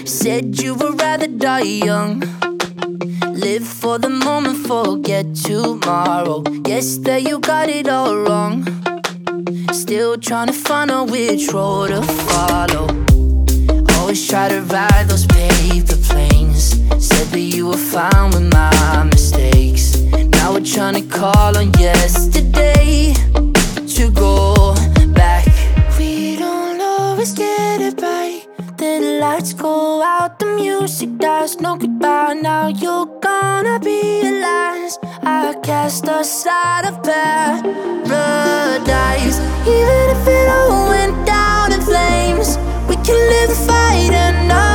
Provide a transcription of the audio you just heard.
Said you would rather die young. Live for the moment, forget tomorrow. Guess that you got it all wrong. Still trying to find out which road to follow. Always try to ride those paper planes. Said that you were fine with my mistakes. Now we're trying to call on yesterday to go back. We don't always get it right. Then the lights go out, the music dies. No goodbye, now you're gonna be the last. I cast aside of paradise. Even if it all went down in flames, we can live the fight another